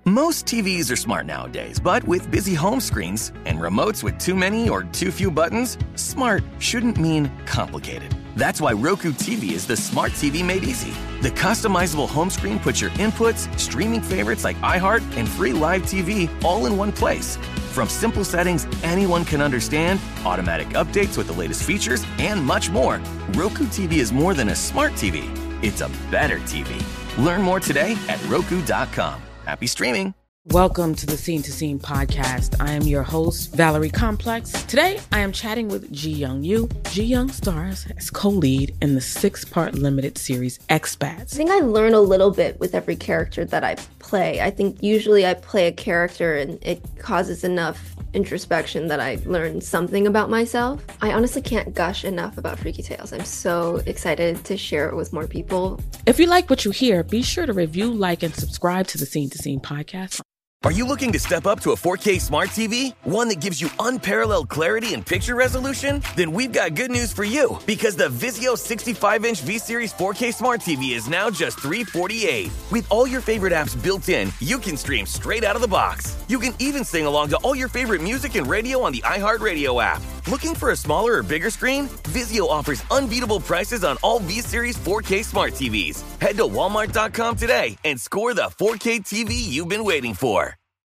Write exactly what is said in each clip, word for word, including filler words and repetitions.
Most T Vs are smart nowadays, but with busy home screens and remotes with too many or too few buttons, smart shouldn't mean complicated. That's why Roku T V is the smart T V made easy. The customizable home screen puts your inputs, streaming favorites like iHeart, and free live T V all in one place. From simple settings anyone can understand, automatic updates with the latest features, and much more, Roku T V is more than a smart T V. It's a better T V. Learn more today at Roku dot com. Happy streaming. Welcome to the Scene to Scene podcast. I am your host, Valerie Complex. Today, I am chatting with Ji Young Yoo. Ji Young stars as co-lead in the six-part limited series Expats. I think I learn a little bit with every character that I play. I think usually I play a character and it causes enough introspection that I learn something about myself. I honestly can't gush enough about Freaky Tales. I'm so excited to share it with more people. If you like what you hear, be sure to review, like, and subscribe to the Scene to Scene podcast. Are you looking to step up to a four K smart T V? One that gives you unparalleled clarity and picture resolution? Then we've got good news for you, because the Vizio sixty-five inch V-Series four K smart T V is now just three hundred forty-eight dollars. With all your favorite apps built in, you can stream straight out of the box. You can even sing along to all your favorite music and radio on the iHeartRadio app. Looking for a smaller or bigger screen? Vizio offers unbeatable prices on all V-Series four K smart T Vs. Head to Walmart dot com today and score the four K T V you've been waiting for.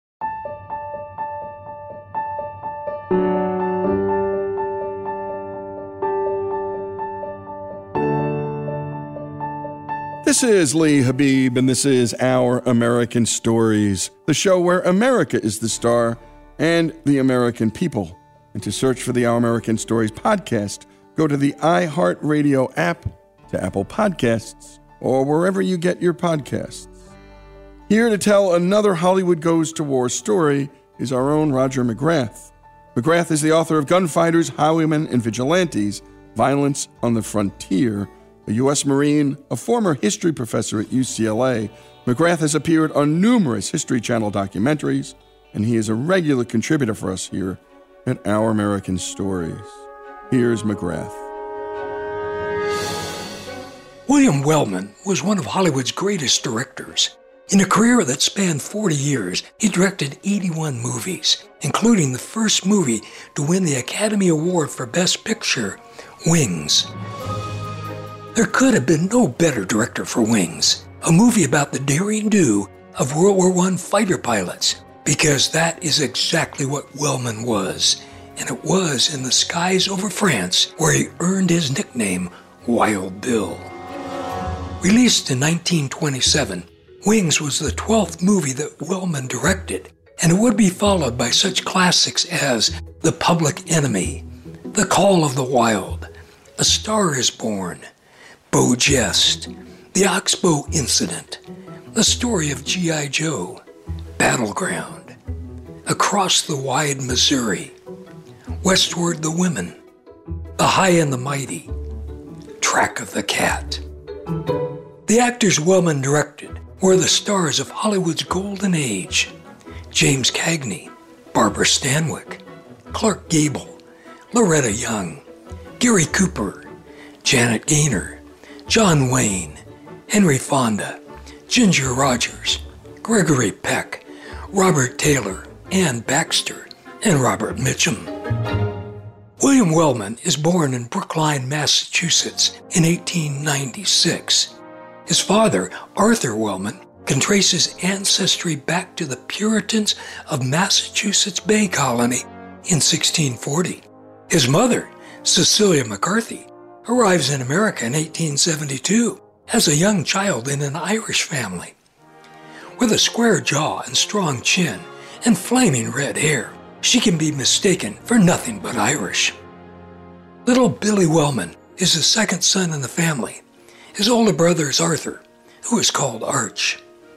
This is Lee Habib, and this is Our American Stories, the show where America is the star and the American people. And to search for the Our American Stories podcast, go to the iHeartRadio app, to Apple Podcasts, or wherever you get your podcasts. Here to tell another Hollywood Goes to War story is our own Roger McGrath. McGrath is the author of Gunfighters, Highwaymen, and Vigilantes, Violence on the Frontier. A U S Marine, a former history professor at U C L A, McGrath has appeared on numerous History Channel documentaries, and he is a regular contributor for us here at Our American Stories. Here's McGrath. William Wellman was one of Hollywood's greatest directors. In a career that spanned forty years, he directed eighty-one movies, including the first movie to win the Academy Award for Best Picture, Wings. There could have been no better director for Wings, a movie about the daring do of World War One fighter pilots, because that is exactly what Wellman was, and it was in the skies over France where he earned his nickname, Wild Bill. Released in nineteen twenty-seven, Wings was the twelfth movie that Wellman directed, and it would be followed by such classics as The Public Enemy, The Call of the Wild, A Star is Born, Beau Geste, The Oxbow Incident, The Story of G I. Joe, Battleground, Across the Wide Missouri, Westward the Women, The High and the Mighty, Track of the Cat. The actors Wellman directed were the stars of Hollywood's golden age: James Cagney, Barbara Stanwyck, Clark Gable, Loretta Young, Gary Cooper, Janet Gaynor, John Wayne, Henry Fonda, Ginger Rogers, Gregory Peck, Robert Taylor, Ann Baxter, and Robert Mitchum. William Wellman is born in Brookline, Massachusetts in eighteen ninety-six. His father, Arthur Wellman, can trace his ancestry back to the Puritans of Massachusetts Bay Colony in sixteen forty. His mother, Cecilia McCarthy, arrives in America in eighteen seventy-two as a young child in an Irish family. With a square jaw and strong chin and flaming red hair, she can be mistaken for nothing but Irish. Little Billy Wellman is the second son in the family. His older brother is Arthur, who is called Arch.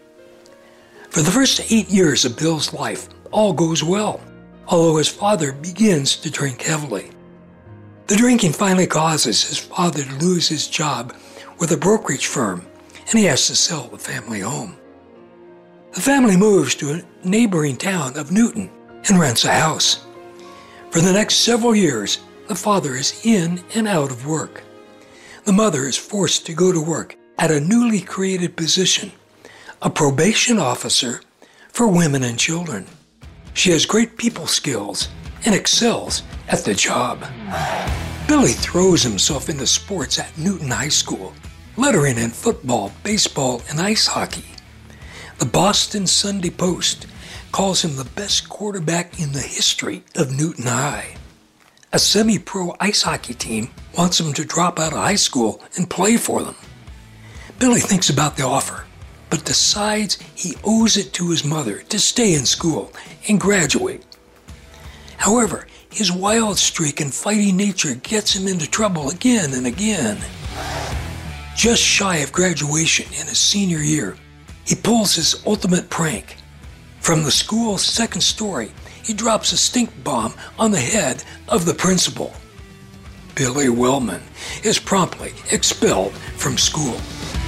For the first eight years of Bill's life, all goes well, although his father begins to drink heavily. The drinking finally causes his father to lose his job with a brokerage firm, and he has to sell the family home. The family moves to a neighboring town of Newton and rents a house. For the next several years, the father is in and out of work. The mother is forced to go to work at a newly created position, a probation officer for women and children. She has great people skills and excels at the job. Billy throws himself into sports at Newton High School, lettering in football, baseball, and ice hockey. The Boston Sunday Post calls him the best quarterback in the history of Newton High. A semi-pro ice hockey team wants him to drop out of high school and play for them. Billy thinks about the offer, but decides he owes it to his mother to stay in school and graduate. However, his wild streak and fighting nature gets him into trouble again and again. Just shy of graduation in his senior year, he pulls his ultimate prank. From the school's second story, he drops a stink bomb on the head of the principal. Billy Wellman is promptly expelled from school.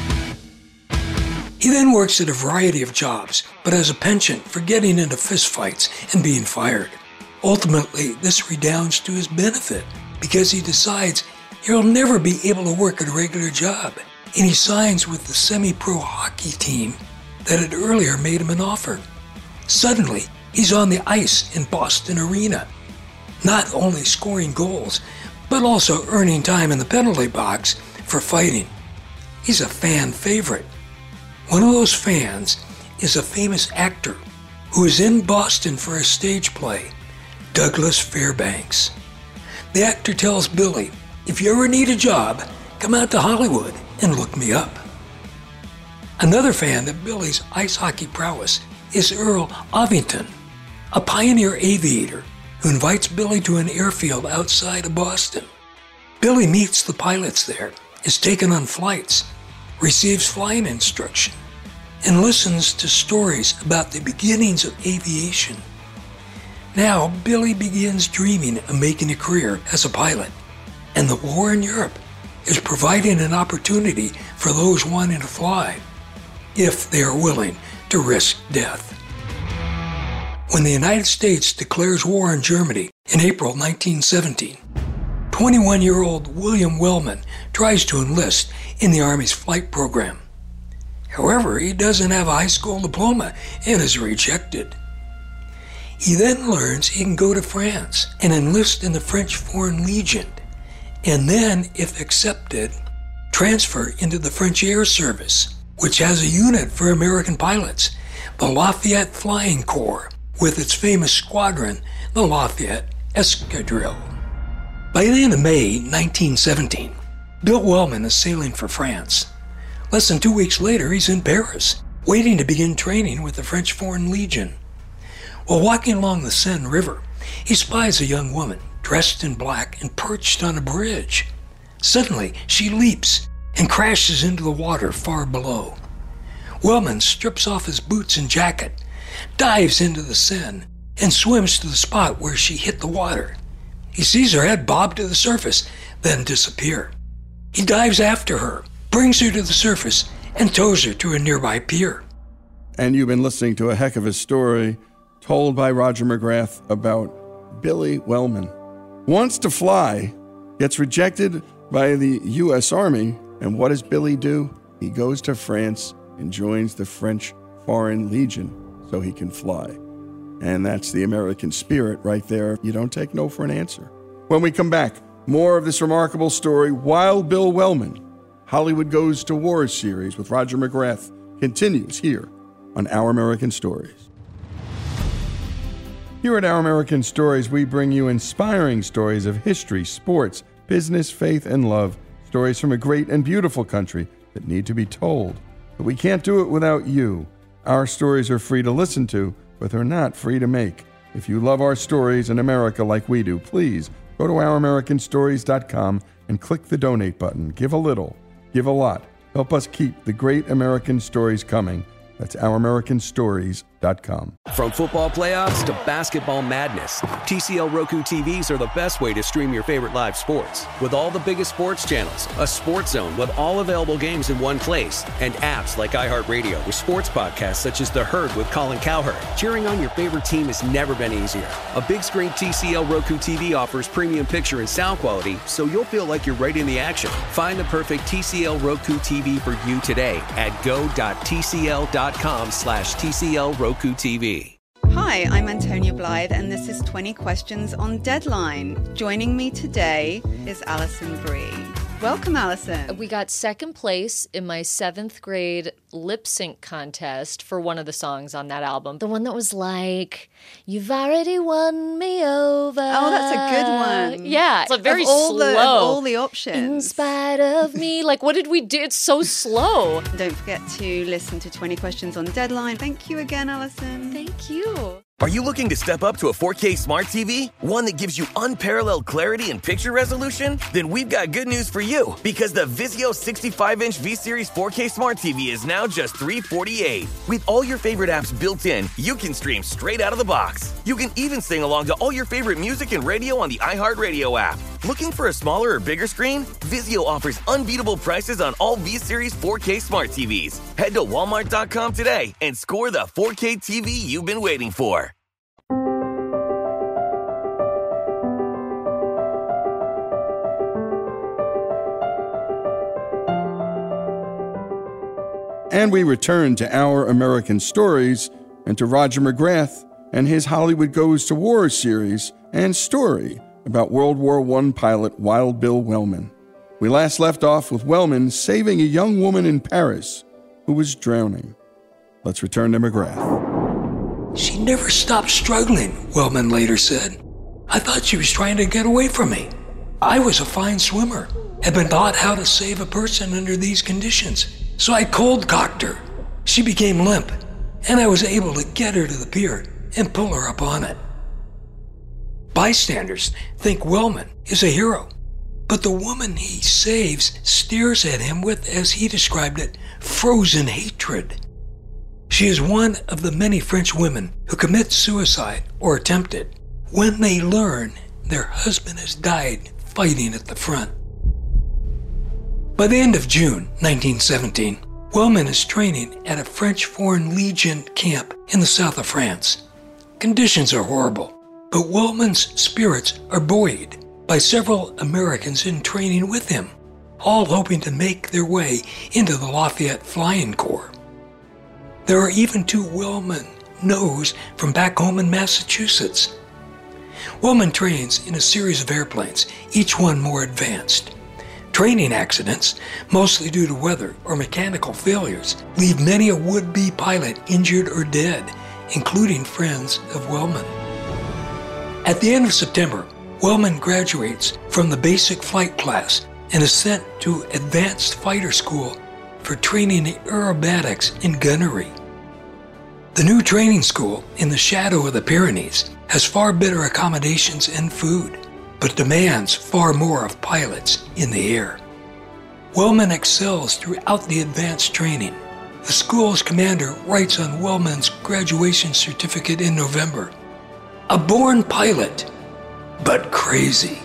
He then works at a variety of jobs, but has a penchant for getting into fistfights and being fired. Ultimately, this redounds to his benefit because he decides he'll never be able to work at a regular job, and he signs with the semi-pro hockey team that had earlier made him an offer. Suddenly, he's on the ice in Boston Arena, not only scoring goals, but also earning time in the penalty box for fighting. He's a fan favorite. One of those fans is a famous actor who is in Boston for a stage play, Douglas Fairbanks. The actor tells Billy, "If you ever need a job, come out to Hollywood and look me up." Another fan of Billy's ice hockey prowess is Earl Ovington, a pioneer aviator who invites Billy to an airfield outside of Boston. Billy meets the pilots there, is taken on flights, receives flying instruction, and listens to stories about the beginnings of aviation. Now, Billy begins dreaming of making a career as a pilot, and the war in Europe is providing an opportunity for those wanting to fly, if they are willing to risk death. When the United States declares war on Germany in April nineteen seventeen, twenty-one-year-old William Wellman tries to enlist in the Army's flight program. However, he doesn't have a high school diploma and is rejected. He then learns he can go to France and enlist in the French Foreign Legion, and then, if accepted, transfer into the French Air Service, which has a unit for American pilots, the Lafayette Flying Corps, with its famous squadron, the Lafayette Escadrille. By the end of May nineteen seventeen, Bill Wellman is sailing for France. Less than two weeks later, he's in Paris, waiting to begin training with the French Foreign Legion. While walking along the Seine River, he spies a young woman dressed in black and perched on a bridge. Suddenly, she leaps and crashes into the water far below. Wellman strips off his boots and jacket, dives into the Seine, and swims to the spot where she hit the water. He sees her head bob to the surface, then disappear. He dives after her, brings her to the surface, and tows her to a nearby pier. And you've been listening to a heck of a story told by Roger McGrath about Billy Wellman. Wants to fly, gets rejected by the U S Army, and what does Billy do? He goes to France and joins the French Foreign Legion so he can fly. And that's the American spirit right there. You don't take no for an answer. When we come back, more of this remarkable story, Wild Bill Wellman, Hollywood Goes to War series with Roger McGrath, continues here on Our American Stories. Here at Our American Stories, we bring you inspiring stories of history, sports, business, faith, and love, stories from a great and beautiful country that need to be told. But we can't do it without you. Our stories are free to listen to, but they're not free to make. If you love our stories in America like we do, please go to our american stories dot com and click the donate button. Give a little, give a lot. Help us keep the great American stories coming. That's our american stories dot com. From football playoffs to basketball madness, T C L Roku T Vs are the best way to stream your favorite live sports. With all the biggest sports channels, a sports zone with all available games in one place, and apps like iHeartRadio with sports podcasts such as The Herd with Colin Cowherd. Cheering on your favorite team has never been easier. A big screen T C L Roku T V offers premium picture and sound quality, so you'll feel like you're right in the action. Find the perfect T C L Roku T V for you today at go dot t c l dot com slash T C L Roku. Roku T V. Hi, I'm Antonia Blythe, and this is twenty Questions on Deadline. Joining me today is Alison Brie. Welcome, Alison. We got second place in my seventh grade lip sync contest for one of the songs on that album. The one that was like, "You've already won me over." Oh, that's a good one. Yeah. It's a very of all slow. The, of all the options. In spite of me. Like, what did we do? It's so slow. Don't forget to listen to twenty Questions on Deadline. Thank you again, Alison. Thank you. Are you looking to step up to a four K smart T V? One that gives you unparalleled clarity and picture resolution? Then we've got good news for you, because the Vizio sixty-five inch V-Series four K smart T V is now just three hundred forty-eight dollars. With all your favorite apps built in, you can stream straight out of the box. You can even sing along to all your favorite music and radio on the iHeartRadio app. Looking for a smaller or bigger screen? Vizio offers unbeatable prices on all V-Series four K smart T Vs. Head to Walmart dot com today and score the four K T V you've been waiting for. And we return to Our American Stories and to Roger McGrath and his Hollywood Goes to War series and story about World War One pilot Wild Bill Wellman. We last left off with Wellman saving a young woman in Paris who was drowning. Let's return to McGrath. She never stopped struggling, Wellman later said. I thought she was trying to get away from me. I was a fine swimmer, had been taught how to save a person under these conditions. So I cold-cocked her. She became limp, and I was able to get her to the pier and pull her up on it. Bystanders think Wellman is a hero, but the woman he saves stares at him with, as he described it, frozen hatred. She is one of the many French women who commit suicide or attempt it when they learn their husband has died fighting at the front. By the end of June nineteen seventeen, Wellman is training at a French Foreign Legion camp in the south of France. Conditions are horrible, but Wellman's spirits are buoyed by several Americans in training with him, all hoping to make their way into the Lafayette Flying Corps. There are even two Wellman knows from back home in Massachusetts. Wellman trains in a series of airplanes, each one more advanced. Training accidents, mostly due to weather or mechanical failures, leave many a would-be pilot injured or dead, including friends of Wellman. At the end of September, Wellman graduates from the basic flight class and is sent to advanced fighter school for training in aerobatics and gunnery. The new training school in the shadow of the Pyrenees has far better accommodations and food, but demands far more of pilots in the air. Wellman excels throughout the advanced training. The school's commander writes on Wellman's graduation certificate in November, "A born pilot, but crazy."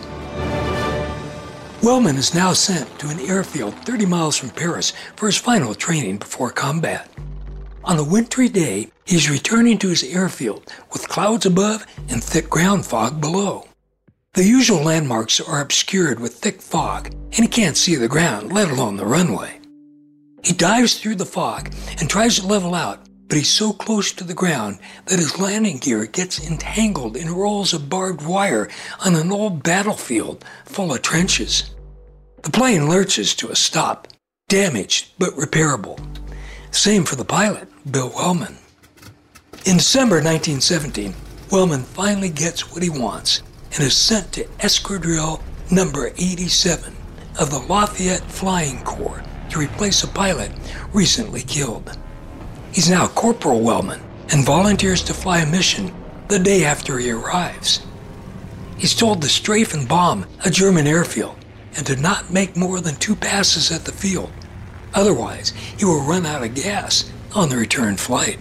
Wellman is now sent to an airfield thirty miles from Paris for his final training before combat. On a wintry day, he's returning to his airfield with clouds above and thick ground fog below. The usual landmarks are obscured with thick fog, and he can't see the ground, let alone the runway. He dives through the fog and tries to level out, but he's so close to the ground that his landing gear gets entangled in rolls of barbed wire on an old battlefield full of trenches. The plane lurches to a stop, damaged but repairable. Same for the pilot, Bill Wellman. In December nineteen seventeen, Wellman finally gets what he wants and is sent to Escadrille number eighty-seven of the Lafayette Flying Corps to replace a pilot recently killed. He's now Corporal Wellman and volunteers to fly a mission the day after he arrives. He's told to strafe and bomb a German airfield and to not make more than two passes at the field. Otherwise, he will run out of gas on the return flight.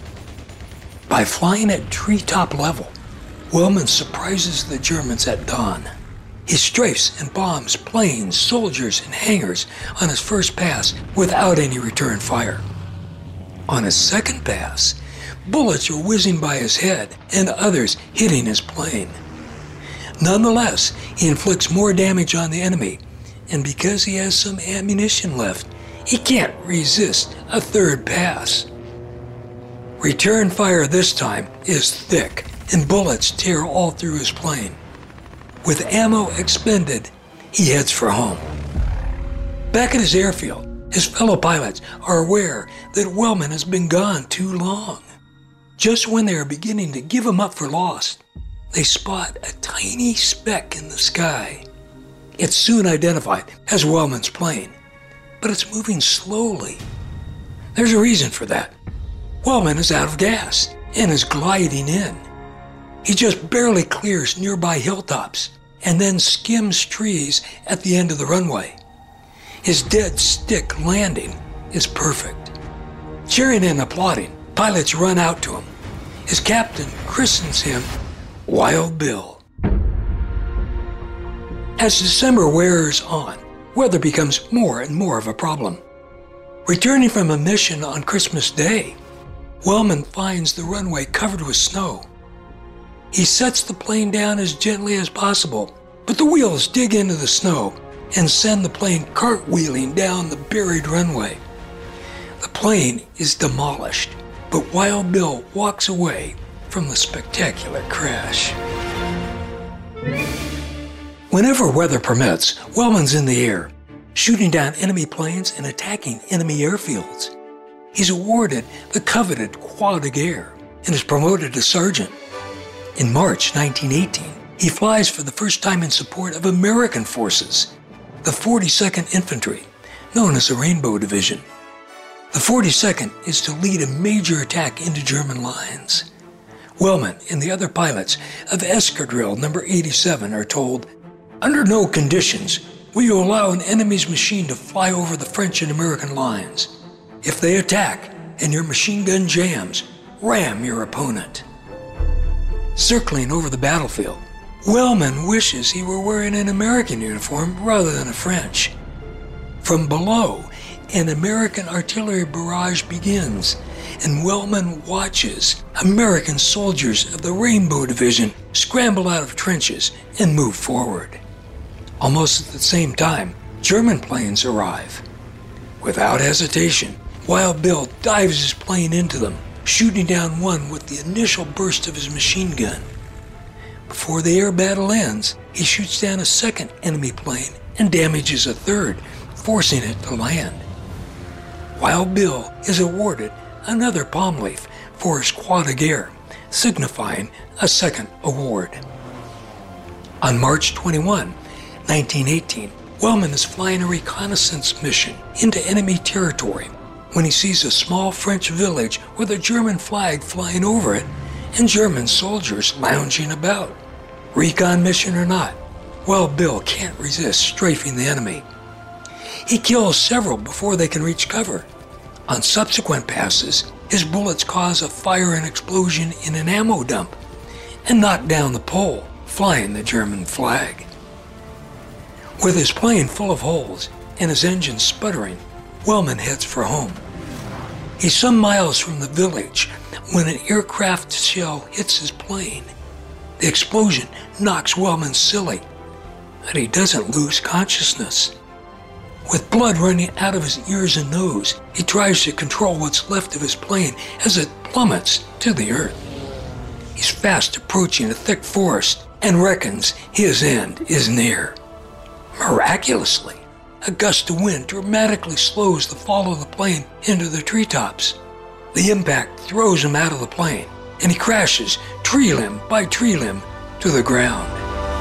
By flying at treetop level, Wellman surprises the Germans at dawn. He strafes and bombs planes, soldiers, and hangars on his first pass without any return fire. On his second pass, bullets are whizzing by his head and others hitting his plane. Nonetheless, he inflicts more damage on the enemy, and because he has some ammunition left, he can't resist a third pass. Return fire this time is thick, and bullets tear all through his plane. With ammo expended, he heads for home. Back at his airfield, his fellow pilots are aware that Wellman has been gone too long. Just when they are beginning to give him up for lost, they spot a tiny speck in the sky. It's soon identified as Wellman's plane, but it's moving slowly. There's a reason for that. Wellman is out of gas and is gliding in. He just barely clears nearby hilltops and then skims trees at the end of the runway. His dead stick landing is perfect. Cheering and applauding, pilots run out to him. His captain christens him Wild Bill. As December wears on, weather becomes more and more of a problem. Returning from a mission on Christmas Day, Wellman finds the runway covered with snow. He sets the plane down as gently as possible, but the wheels dig into the snow and send the plane cartwheeling down the buried runway. The plane is demolished, but Wild Bill walks away from the spectacular crash. Whenever weather permits, Wellman's in the air, shooting down enemy planes and attacking enemy airfields. He's awarded the coveted Croix de Guerre and is promoted to sergeant. In March nineteen eighteen, he flies for the first time in support of American forces, the forty-second Infantry, known as the Rainbow Division. The forty-second is to lead a major attack into German lines. Wellman and the other pilots of Escadrille number eighty-seven are told, "Under no conditions will you allow an enemy's machine to fly over the French and American lines. If they attack and your machine gun jams, ram your opponent." Circling over the battlefield, Wellman wishes he were wearing an American uniform rather than a French. From below, an American artillery barrage begins, and Wellman watches American soldiers of the Rainbow Division scramble out of trenches and move forward. Almost at the same time, German planes arrive. Without hesitation, Wild Bill dives his plane into them, shooting down one with the initial burst of his machine gun. Before the air battle ends, he shoots down a second enemy plane and damages a third, forcing it to land. Wild Bill is awarded another palm leaf for his Croix de Guerre, signifying a second award. On March twenty-first, nineteen eighteen, Wellman is flying a reconnaissance mission into enemy territory when he sees a small French village with a German flag flying over it and German soldiers lounging about. Recon mission or not, Wild Bill can't resist strafing the enemy. He kills several before they can reach cover. On subsequent passes, his bullets cause a fire and explosion in an ammo dump and knock down the pole, flying the German flag. With his plane full of holes and his engine sputtering, Wellman heads for home. He's some miles from the village when an aircraft shell hits his plane. The explosion knocks Wellman silly, but he doesn't lose consciousness. With blood running out of his ears and nose, he tries to control what's left of his plane as it plummets to the earth. He's fast approaching a thick forest and reckons his end is near. Miraculously, a gust of wind dramatically slows the fall of the plane into the treetops. The impact throws him out of the plane, and he crashes tree limb by tree limb to the ground.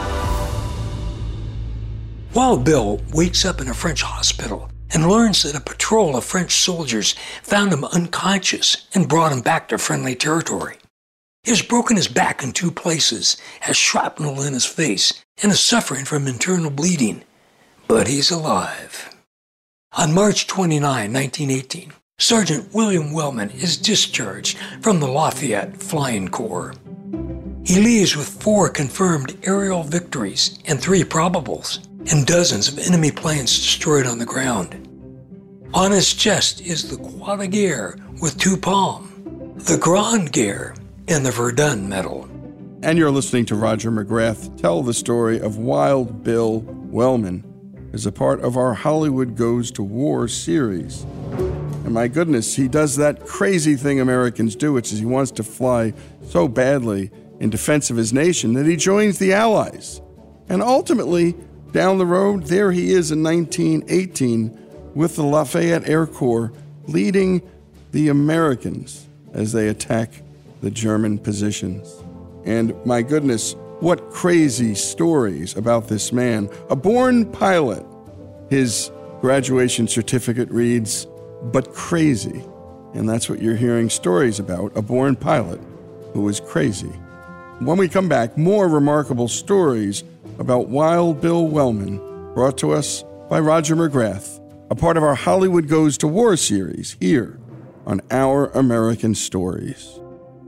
Wild Bill wakes up in a French hospital and learns that a patrol of French soldiers found him unconscious and brought him back to friendly territory. He has broken his back in two places, has shrapnel in his face, and is suffering from internal bleeding. But he's alive. On March twenty-ninth, nineteen eighteen, Sergeant William Wellman is discharged from the Lafayette Flying Corps. He leaves with four confirmed aerial victories and three probables, and dozens of enemy planes destroyed on the ground. On his chest is the Croix de Guerre with two palms, the Grande Guerre, and the Verdun Medal. And you're listening to Roger McGrath tell the story of Wild Bill Wellman as a part of our Hollywood Goes to War series. And And my goodness, he does that crazy thing Americans do, which is he wants to fly so badly in defense of his nation that he joins the Allies. And ultimately, down the road, there he is in nineteen eighteen with the Lafayette Air Corps leading the Americans as they attack the German positions. And my goodness, what crazy stories about this man. A born pilot. His graduation certificate reads, "But crazy." And that's what you're hearing stories about, a born pilot who was crazy. When we come back, more remarkable stories about Wild Bill Wellman, brought to us by Roger McGrath, a part of our Hollywood Goes to War series here on Our American Stories.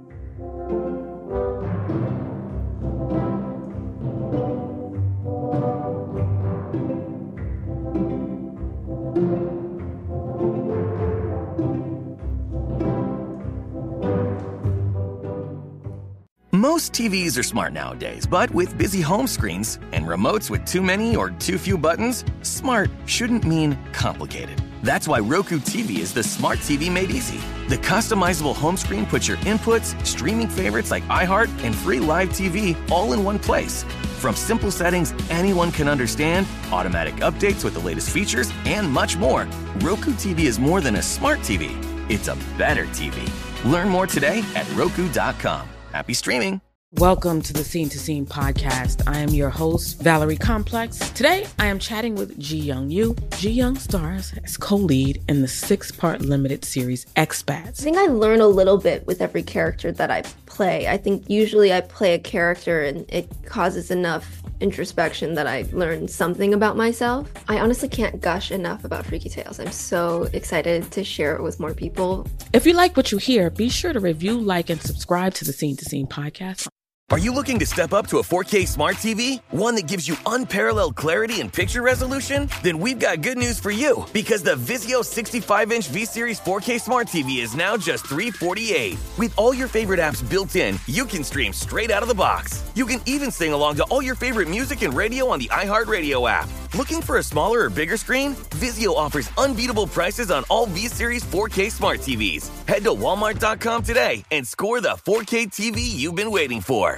Most T Vs are smart nowadays, but with busy home screens and remotes with too many or too few buttons, smart shouldn't mean complicated. That's why Roku T V is the smart T V made easy. The customizable home screen puts your inputs, streaming favorites like iHeart, and free live T V all in one place. From simple settings anyone can understand, automatic updates with the latest features, and much more, Roku T V is more than a smart T V. It's a better T V. Learn more today at Roku dot com. Happy streaming. Welcome to the Scene to Scene podcast. I am your host, Valerie Complex. Today, I am chatting with Ji Young Yu. Ji Young stars as co-lead in the six-part limited series Expats. I think I learn a little bit with every character that I play. I think usually I play a character and it causes enough introspection that I learn something about myself. I honestly can't gush enough about Freaky Tales. I'm so excited to share it with more people. If you like what you hear, be sure to review, like, and subscribe to the Scene to Scene podcast. Are you looking to step up to a four K smart T V? One that gives you unparalleled clarity and picture resolution? Then we've got good news for you, because the Vizio sixty-five inch V-Series four K smart T V is now just three hundred forty-eight dollars. With all your favorite apps built in, you can stream straight out of the box. You can even sing along to all your favorite music and radio on the iHeartRadio app. Looking for a smaller or bigger screen? Vizio offers unbeatable prices on all V-Series four K smart T Vs. Head to Walmart dot com today and score the four K T V you've been waiting for.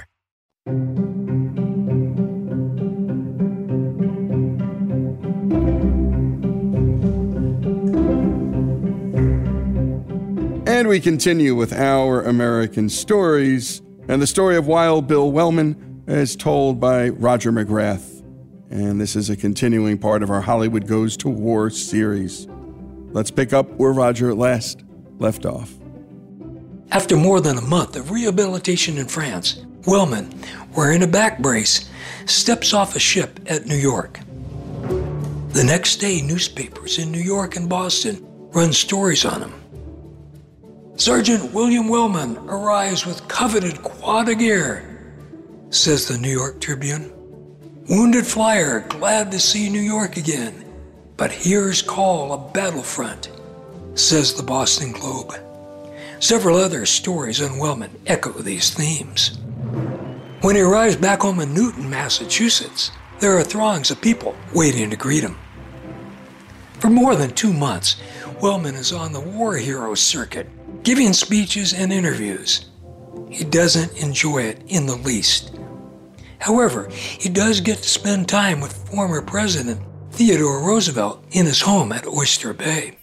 And we continue with Our American Stories, and the story of Wild Bill Wellman is told by Roger McGrath. And this is a continuing part of our Hollywood Goes to War series. Let's pick up where Roger last left off. After more than a month of rehabilitation in France, Wellman, wearing a back brace, steps off a ship at New York. The next day, newspapers in New York and Boston run stories on him. Sergeant William Wellman arrives with coveted croix de guerre, says the New York Tribune. Wounded flyer, glad to see New York again, but hears call a battlefront, says the Boston Globe. Several other stories on Wellman echo these themes. When he arrives back home in Newton, Massachusetts, there are throngs of people waiting to greet him. For more than two months, Wellman is on the war hero circuit, giving speeches and interviews. He doesn't enjoy it in the least. However, he does get to spend time with former President Theodore Roosevelt in his home at Oyster Bay.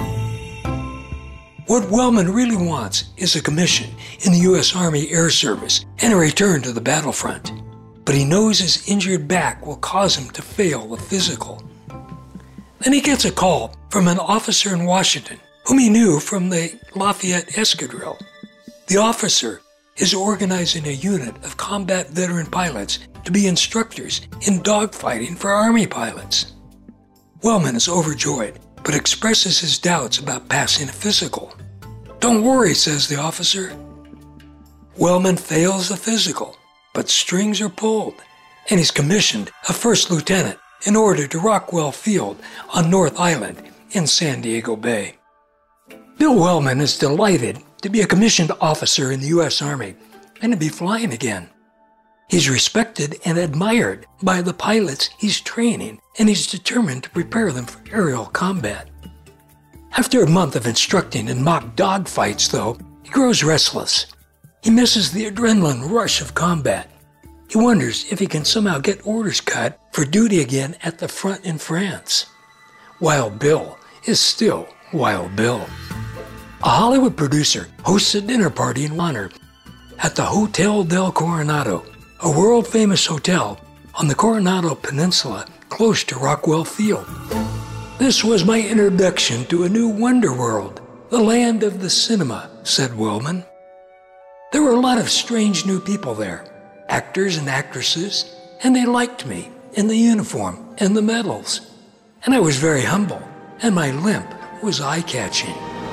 What Wellman really wants is a commission in the U S Army Air Service and a return to the battlefront. But he knows his injured back will cause him to fail the physical. Then he gets a call from an officer in Washington whom he knew from the Lafayette Escadrille. The officer is organizing a unit of combat veteran pilots to be instructors in dogfighting for Army pilots. Wellman is overjoyed, but expresses his doubts about passing a physical. Don't worry, says the officer. Wellman fails the physical, but strings are pulled, and he's commissioned a first lieutenant and ordered to Rockwell Field on North Island in San Diego Bay. Bill Wellman is delighted to be a commissioned officer in the U S Army and to be flying again. He's respected and admired by the pilots he's training, and he's determined to prepare them for aerial combat. After a month of instructing in mock dogfights, though, he grows restless. He misses the adrenaline rush of combat. He wonders if he can somehow get orders cut for duty again at the front in France. Wild Bill is still Wild Bill. A Hollywood producer hosts a dinner party in honor at the Hotel del Coronado, a world-famous hotel on the Coronado Peninsula close to Rockwell Field. This was my introduction to a new wonder world, the land of the cinema, said Wellman. There were a lot of strange new people there, actors and actresses, and they liked me in the uniform and the medals. And I was very humble, and my limp was eye-catching.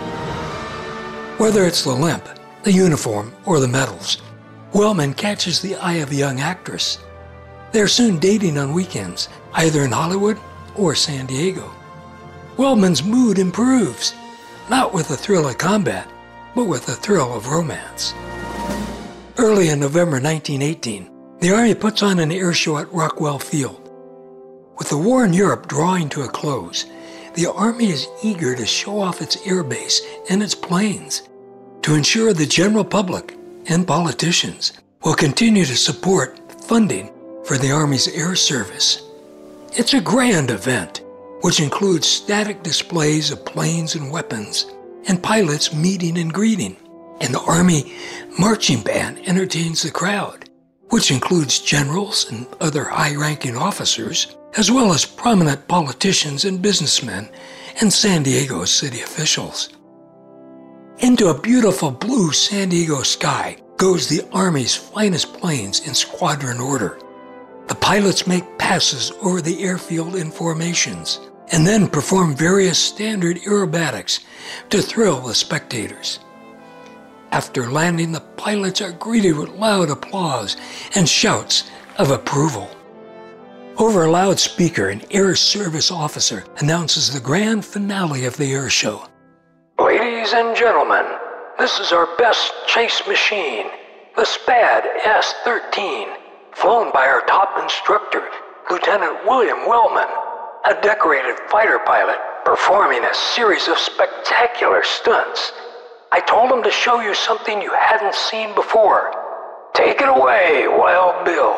Whether it's the limp, the uniform, or the medals, Wellman catches the eye of a young actress. They're soon dating on weekends, either in Hollywood or San Diego. Wellman's mood improves, not with the thrill of combat, but with the thrill of romance. Early in November nineteen eighteen, the Army puts on an air show at Rockwell Field. With the war in Europe drawing to a close, the Army is eager to show off its air base and its planes to ensure the general public and politicians will continue to support funding for the Army's air service. It's a grand event, which includes static displays of planes and weapons, and pilots meeting and greeting. And the Army marching band entertains the crowd, which includes generals and other high-ranking officers, as well as prominent politicians and businessmen and San Diego city officials. Into a beautiful blue San Diego sky goes the Army's finest planes in squadron order. The pilots make passes over the airfield in formations and then perform various standard aerobatics to thrill the spectators. After landing, the pilots are greeted with loud applause and shouts of approval. Over a loudspeaker, an air service officer announces the grand finale of the air show. Ladies and gentlemen, this is our best chase machine, the SPAD S thirteen, flown by our top instructor, Lieutenant William Wellman, a decorated fighter pilot performing a series of spectacular stunts. I told him to show you something you hadn't seen before. Take it away, Wild Bill.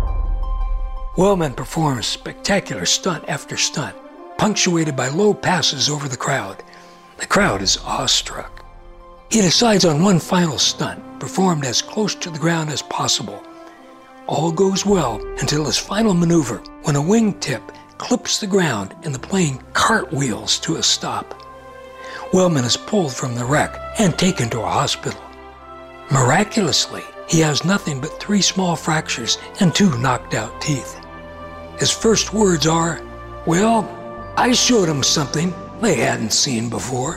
Wellman performs spectacular stunt after stunt, punctuated by low passes over the crowd. The crowd is awestruck. He decides on one final stunt, performed as close to the ground as possible. All goes well until his final maneuver, when a wingtip clips the ground and the plane cartwheels to a stop. Wellman is pulled from the wreck and taken to a hospital. Miraculously, he has nothing but three small fractures and two knocked out teeth. His first words are, "Well, I showed them something they hadn't seen before."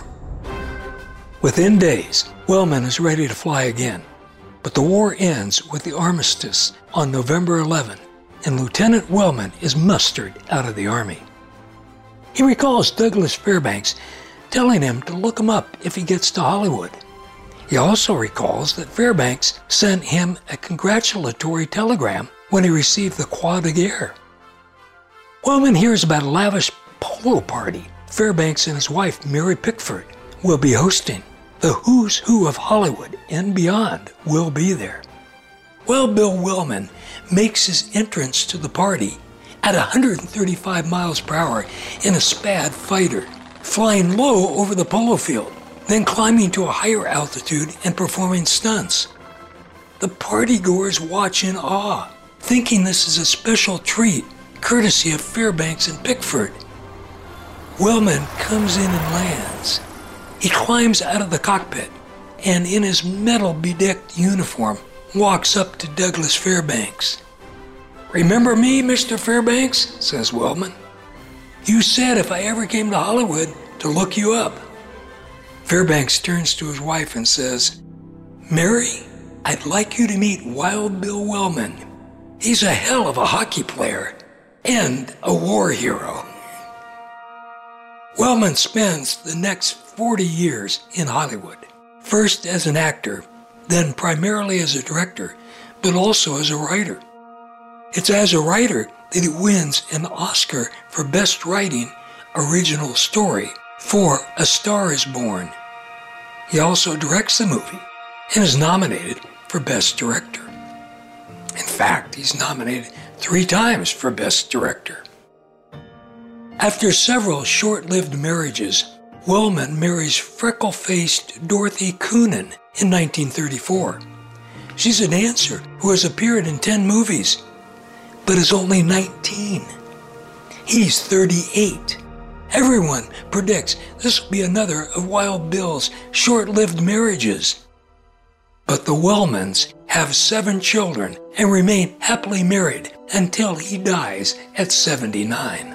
Within days, Wellman is ready to fly again, but the war ends with the armistice on November eleventh, and Lieutenant Wellman is mustered out of the Army. He recalls Douglas Fairbanks telling him to look him up if he gets to Hollywood. He also recalls that Fairbanks sent him a congratulatory telegram when he received the Croix de Guerre. Wellman hears about a lavish polo party Fairbanks and his wife, Mary Pickford, will be hosting. The who's who of Hollywood and beyond will be there. Wild Bill Wellman makes his entrance to the party at one hundred thirty-five miles per hour in a SPAD fighter, flying low over the polo field, then climbing to a higher altitude and performing stunts. The partygoers watch in awe, thinking this is a special treat, courtesy of Fairbanks and Pickford. Wellman comes in and lands. He climbs out of the cockpit and in his metal-bedecked uniform walks up to Douglas Fairbanks. "Remember me, Mister Fairbanks?" says Wellman. "You said if I ever came to Hollywood to look you up." Fairbanks turns to his wife and says, "Mary, I'd like you to meet Wild Bill Wellman. He's a hell of a hockey player and a war hero." Wellman spends the next forty years in Hollywood, first as an actor, then primarily as a director, but also as a writer. It's as a writer that he wins an Oscar for Best Writing Original Story for A Star is Born. He also directs the movie and is nominated for Best Director. In fact, he's nominated three times for Best Director. After several short-lived marriages, Wellman marries freckle-faced Dorothy Coonan in nineteen thirty-four. She's a dancer who has appeared in ten movies, but is only nineteen. He's thirty-eight. Everyone predicts this will be another of Wild Bill's short-lived marriages. But the Wellmans have seven children and remain happily married until he dies at seventy-nine.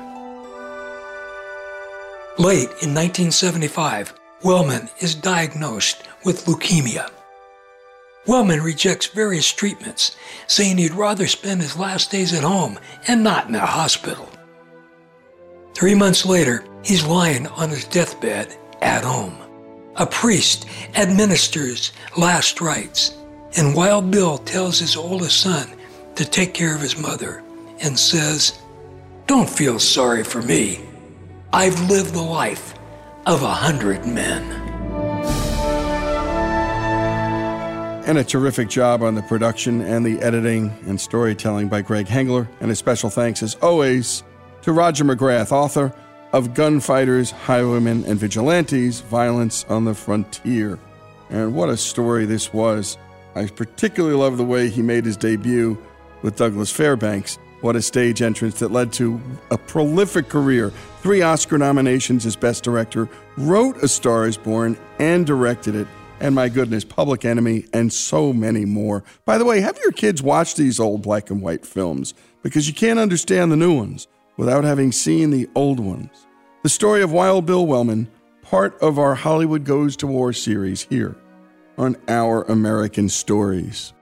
Late in nineteen seventy-five, Wellman is diagnosed with leukemia. Wellman rejects various treatments, saying he'd rather spend his last days at home and not in a hospital. Three months later, he's lying on his deathbed at home. A priest administers last rites, and Wild Bill tells his oldest son to take care of his mother and says, "Don't feel sorry for me. I've lived the life of a hundred men." And a terrific job on the production and the editing and storytelling by Greg Hengler. And a special thanks, as always, to Roger McGrath, author of Gunfighters, Highwaymen, and Vigilantes, Violence on the Frontier. And what a story this was. I particularly love the way he made his debut with Douglas Fairbanks. What a stage entrance that led to a prolific career. Three Oscar nominations as Best Director, wrote A Star is Born, and directed it. And my goodness, Public Enemy, and so many more. By the way, have your kids watch these old black and white films, because you can't understand the new ones without having seen the old ones. The story of Wild Bill Wellman, part of our Hollywood Goes to War series here on Our American Stories.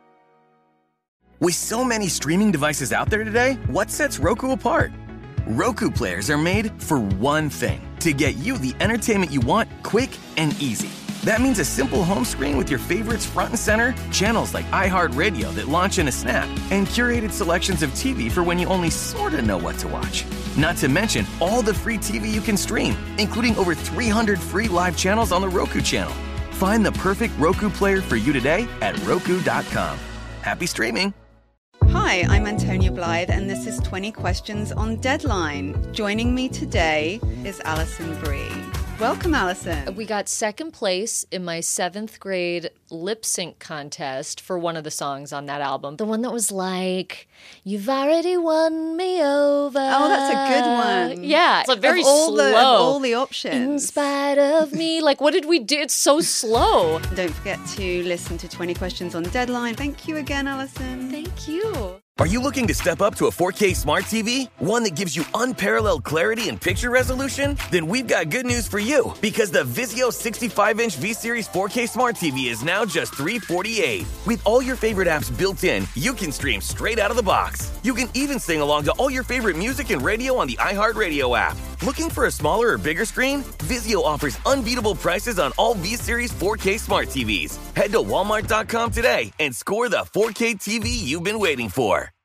With so many streaming devices out there today, what sets Roku apart? Roku players are made for one thing, to get you the entertainment you want quick and easy. That means a simple home screen with your favorites front and center, channels like iHeartRadio that launch in a snap, and curated selections of T V for when you only sort of know what to watch. Not to mention all the free T V you can stream, including over three hundred free live channels on the Roku channel. Find the perfect Roku player for you today at Roku dot com. Happy streaming! Hi, I'm Antonia Blythe, and this is twenty Questions on Deadline. Joining me today is Alison Brie. Welcome, Alison. We got second place in my seventh grade lip sync contest for one of the songs on that album. The one that was like, "You've already won me over." Oh, that's a good one. Yeah. It's like very of all slow. The, of all the options. In spite of me. Like, what did we do? It's so slow. Don't forget to listen to twenty Questions on Deadline. Thank you again, Alison. Thank you. Are you looking to step up to a four K smart T V? One that gives you unparalleled clarity and picture resolution? Then we've got good news for you, because the Vizio sixty-five inch V-Series four K smart T V is now just three hundred forty-eight dollars. With all your favorite apps built in, you can stream straight out of the box. You can even sing along to all your favorite music and radio on the iHeartRadio app. Looking for a smaller or bigger screen? Vizio offers unbeatable prices on all V-Series four K smart T Vs. Head to Walmart dot com today and score the four K T V you've been waiting for.